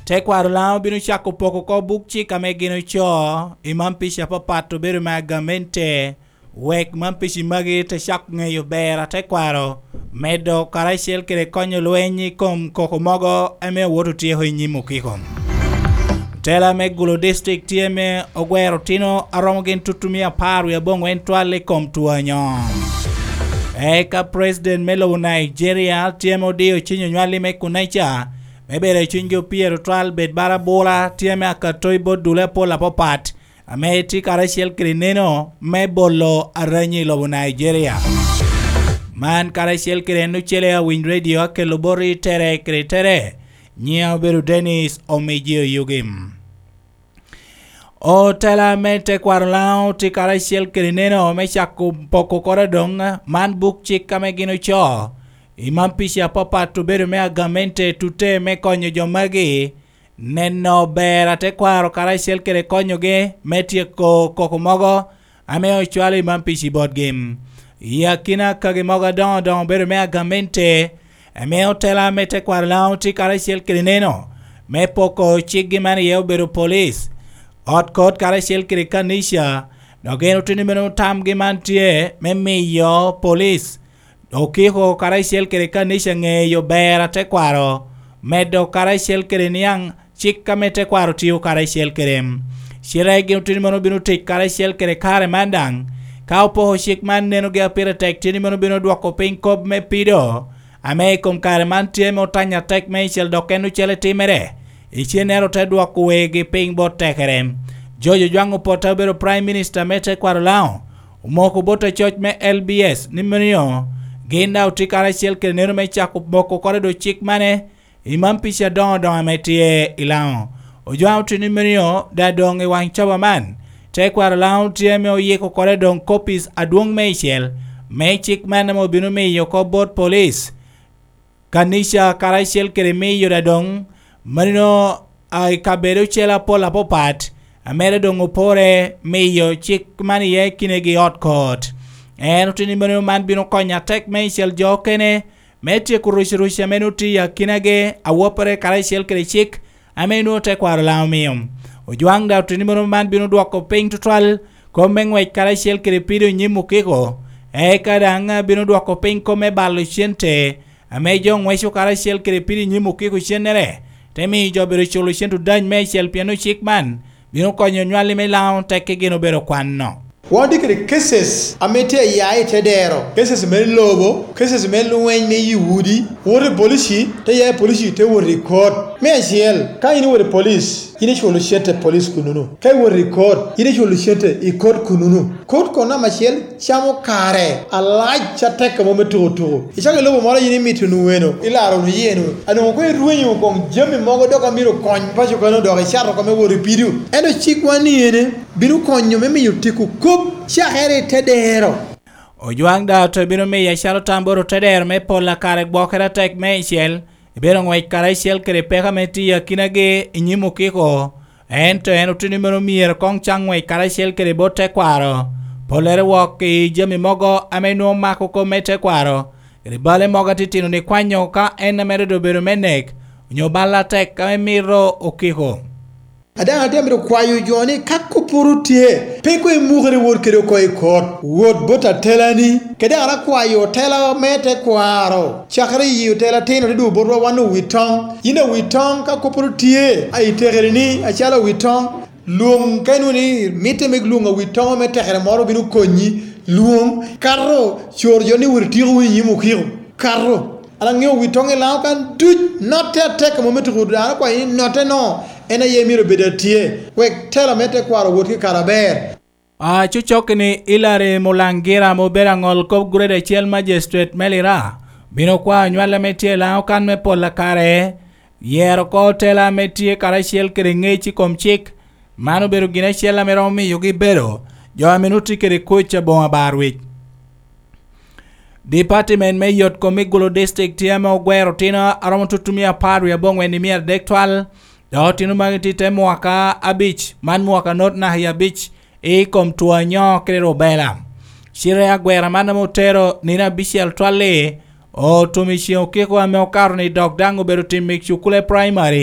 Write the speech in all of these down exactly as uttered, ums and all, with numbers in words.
te kwaro lao bino chako poko ko buk chika me gino cho imam pisha papato beru magamente wek mampishi magi te shak ngeyo bera te kwaro medo karashel kire konyo lwenyi kom koko mogo eme wotu tie hoi nyimu kikom tela me gulo district tie me ogwero tino aromogin tutumia paru ya bongo entwale kom tuanyo eka president melo Nigeria tie mo dio chinyo nywali me kunaicha mebere chinjo piero twal bed barabola tie me akatoi bodule pola popat ameti karashel kirineno me bolo aranyi lobo Nigeria man karashel kirenu chele ya win radio ke lobori tere kritere nyia beru Dennis Omejio Yugim o tela mete kwarlao ti karashel kirineno me chaku poko koredong man buk chika me gino cho imam pisha papa tu beru me agamente tute me konyo jomagi neno bera te kwaro karashel kere konyo ge metie ko koko mogo ame ochwali mampishi board game yakina kage moga don don beru me agamente ame otela mete kwaro lauti karashel kere neno me poko chigi mani yeo beru police hot court karashel kere kanisha nogeno tini menu tam gimantie me miyo police okiko karashel kere kanisha nge yo bera te kwaro medo karashel kere niang chika mete kwaro tiyo karashel kerem shiregi utini manu binu tik karashel kere kare mandang kaupo ho shik man neno gea pira tek tini manu binu duwako pinkob me pido ame kum kare man tiye mo tanya tek me shel dokenu chele timere ichi nero te duwako wegi ping bot tekerem jojo jwangu pota bero prime minister mete kwaro lao umoko bota choch me L B S nimenyo ginda uti karashel kere neno me chako boko kore do chik mane imam pisha don don ametie ilao ojwa utini menyo da dong e wang chaba man te kwar lao tie me oyeko kore don copies adwong meishel me chik man mo binu me yoko bot police kanisha karashel kere me yo da dong marino ai kabero chela pola popat amere dong upore me yo chik man ye kinegi hot court en utini menyo man binu konya tek meishel jokene metie kurushi rusha menuti ya kinage awopere karashel kere chik amenu te kwaro lao miyom ujwang da utinimoro man binu duwako ping tutwal komengwe karashel kere pido nyimu kiko eka danga binu duwako ping kome balo shente amejo ngwesho karashel kere pido nyimu kiko shenere temi jo biro chulu shentu dany meshel piano chik man binu konyo nywali me lao teke gino biro kwanno Wadi kere cases amete yae te dero cases me lobo cases me luwen me yudi wore police te yae police te wo record me asiel ka ini wore police ini cholo shete police kununu kai wo record ini cholo shete i code kununu code kona masiel chamo kare alaj chatek mo meto to ichage lobo mara yini mitunu weno ilaro no yeno ano ko ruwenyo ko jemi mogo doka miro kon pacho kono do ga charo ko me wo repidu eno chikwani ene binu konyo me mi yutiku kup shahere tedero ojwang da to binu me ya sharo tamboro tedero me pola kare gbokera tek me shel ibero ngwai kare shel kere peka meti ya kinage inyimu kiko ento en utini mero mier kong changwai kare shel kere bote kwaro polere woki jemi mogo amenu mako ko mete kwaro ribale moga titino ni kwanyo ka ena mere do bero menek nyobala tek kame miro okiko Adang adang biro kwayo joni kakko purutie peko e mugre wor kere ko e kot wod bota telani kede ara kwayo tela mete kwaro chakri yi tela tino du borwa wanu witong yina witong kakko purutie ai tegerini achala witong luong kanuni mite meglunga witong mete kere moro binu konyi luong karro chorjoni wurtigo yimu kiyo karro ala ngeo witong e law kan tuj note tek mo metu gudana kwa yi note no ena yemiro bedatie wek tela mete kwaro wotki karaber a chuchokni ilare mulangira mo berangol ko grade chiel magistrate melira bino kwa nywala metie la kan me pola kare yer ko tela metie karashel krengechi komchik manu beru gina chiela meromi yugi bero jo minuti kere kocha bon barwi Department me yot komigulo district tiamo gwero tina aromo tutumia paru ya bongwe ni mier dektwal Dotinu magiti te mwaka abich man mwaka not na ya beach e kom tuanyo krero bela shire ya gwera mana motero nina bishel twale o tumishio kiko ame okarni dog dango beru timik chukule primary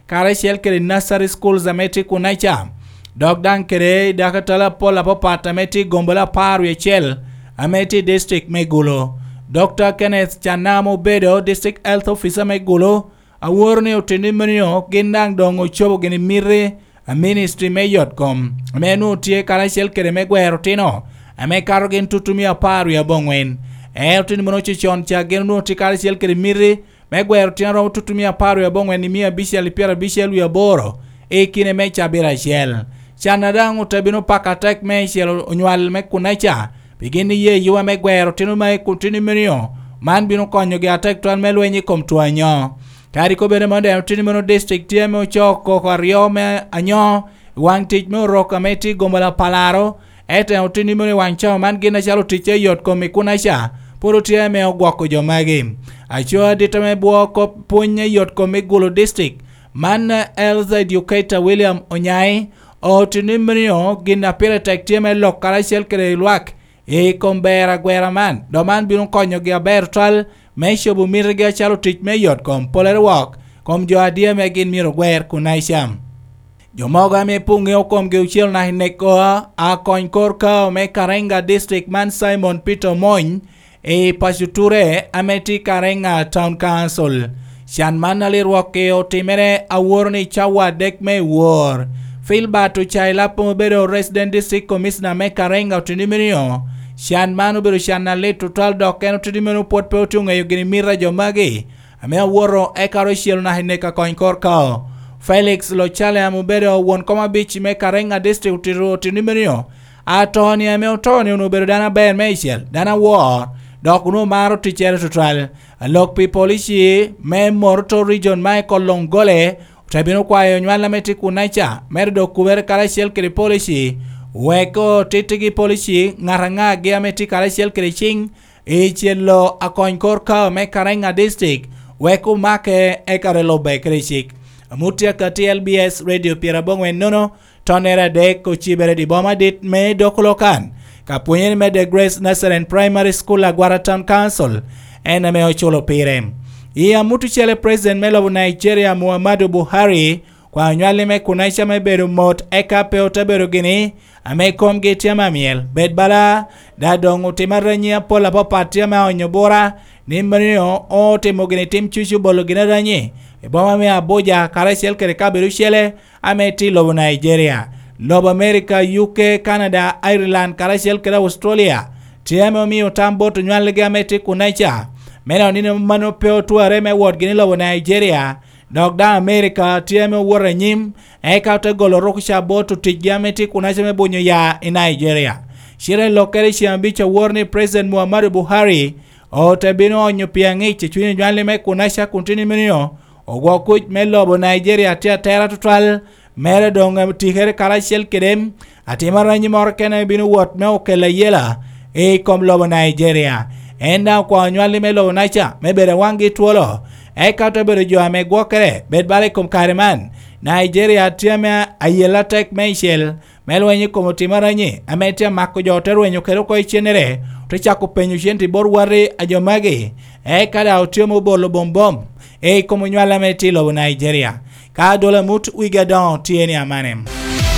karachiel kede nursery schools ameti kunacha dok dan kede dakatala pola popata ameti gombola paru echel ameti district Megulo. Doctor Kenneth Chanamo Bedo, district health officer Megulo, aworne otinimonio gendang dongo chobo geni mire a ministry mayot kom amenu tie karachiel kede megwero tino ame karo gen tutumia paru ya bongwen e otinimono chichon cha genu ti karachiel kede mire megwero tino tutumia paru ya bongwen ni mia bishel piera bishel ya boro e kine mecha bira shel chanadang utabino pakatek mechel onywal mekunacha bigini ye yuwa megwero tino mai kutinimono man bino konyo ge atek twan melwenyi kom tuanyo kari ko bere monde tinimono district tieme ochoko kwario me anyo wang tich me roka meti gomala palaro ete tinimono wancha man gina chalo tiche yot ko mikuna sha poro tieme ogwako jomagi acho ditame bwoko punye yot ko Megulo district man health educator William Onyai o tinimono gina pere tek tieme lokala shel kere lwak e kombera gwera man do man bino konyo ge bertal Meisho bumirga chalo tich me yot kom poler wok kom jo adia me gin miro gwer kunaisham jo moga me punge okom ge uchel na hineko a koin korka me Karenga district man Simon Peter Moin e pasuture ameti Karenga town council shan manali roke o timere aworni chawa dek me war filbatu chaila pombedo resident district commissioner me Karenga tinimirio shan manu biro shan na le total doken tidimeno pot pe otunga yogini mira jomagi ame aworo e karo shiel na hineka koin korka Felix Lochale amubedo won koma beach me Karenga district tiro tinimeno atoni ame otoni unubero dana ben meishel dana war dok no maro tichere total alok pi polici me Morto region Michael Longole utabino kwayo nywala meti kunacha merdo kuber karachiel kiri polici weko titigi polici ngaranga ge ameti karachiel kiri ching e chelo akony korka me Karenga district weko make e karelo be krishik amutia kati L B S radio piera bongwen nono tonera de ko chibere di boma dit me dokolokan kapunyen me de Grace Nazarene Primary School Agwara Town Council ena me ocholo pirem iya mutu chele president melo Nigeria Muhammadu Buhari kwa nywale me kunaisha me beru mot eka pe otaberu gini ame kom getia mamiel bedbala da dongo timaranya pola papatia ma onyobora nimrio o temogene tim chuchu bolo ginaranye e boma me Abuja karachiel kere kaberu shele ameti lobo Nigeria lobo America U K Canada Ireland karachiel kere Australia tiame mi otambo to nywale ge ameti kunaicha mena nino mano peo tuare me word gini lobo Nigeria Dogda America tieme wora nyim eka te golo rokusha botu tijameti kunache me bonyo ya in Nigeria shire lokere shiambicha warni President Muhammadu Buhari o tebino onyo piangichi chwini nywale me kunasha kuntini minio ogwa kuch me lobo Nigeria tia tera tutal mere donga tihere karashel kedem atimara nyimor kene binu wot me okele yela e kom lobo Nigeria enda kwa nywale me lobo nacha me bere wangi tuolo eka to bere jo ame gwokere bed bale kom kariman Nigeria tiame ayela tek meishel melwenyi komo timaranyi ametia mako jo terwenyo kero ko ichenere to chako penyu shenti borware ajomagi eka da otimo bolo bombom e komo nywala metilo Nigeria ka dola mut wigadon tieni amanem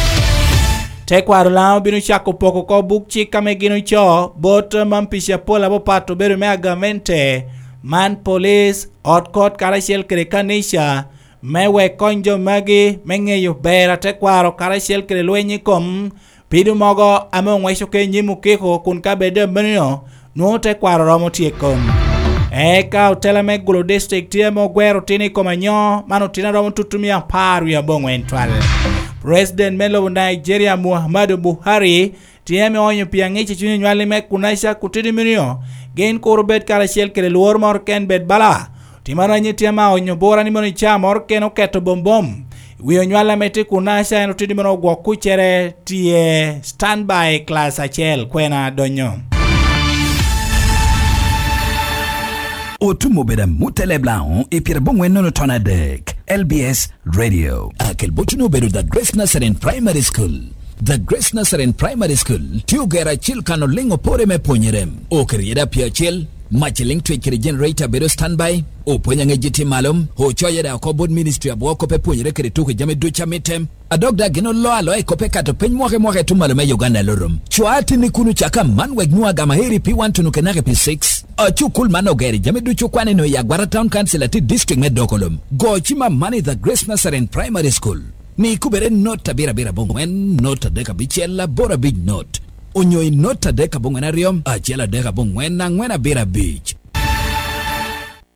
tekwaru lao binu chako poko ko bukchi kame gino cho bot mampisha pola bo pato beru me agamente man police ot court karachiel kere kanisha mewe konjo magi mengeyo bera tekwaro karachiel kere lwenyi kom pidu mogo ame ongwesho ke nyimu kiko kun kabede menyo no tekwaro romo tiekom eka utela Megulo district tiemo gwero tini komanyo mano tina romo tutumia paru ya bongwen twal President Melo Nigeria Muhammadu Buhari tieme onyo piangichi chuni nywali me kunaisha kutini minio gen korbet karachiel kere luor morken bed bala timaranyi tiama onyo bora ni moni cha morken oketo bombom wiyo nywala meti kunasha eno tidi mono gwa kuchere tie standby class achel kwena donyo Otumo beda mutele blaon e pier bongwen nono tonadek L B S Radio akel botuno bedo da Grace Nazarene Primary School The Grace Nazarene Primary School tiugera chil kano lingo pore me ponyerem o krieda pia chil Machiling twikiri generator bedo standby. Uponya ngejiti malum. Hochoya da kobod ministry abo kope punyere kiri tuku jame ducha mitem. Adogda gino lo alo e kope kato pen mwake mwake tumalume Uganda lorum. Chuati ni kunu chaka manweg nuwa gamahiri P one tunukenake P six. Ochu kul manogeri jame duchu kwane no ya Gwara Town Council ati district medokolum. Gochima mani the Grace Nazarene Primary School. Ni kubere nota bira bira bongwen nota deka bichela bora big note. Onyoi nota deka bongwen ariom achela deka bongwen na ngwena bira beach.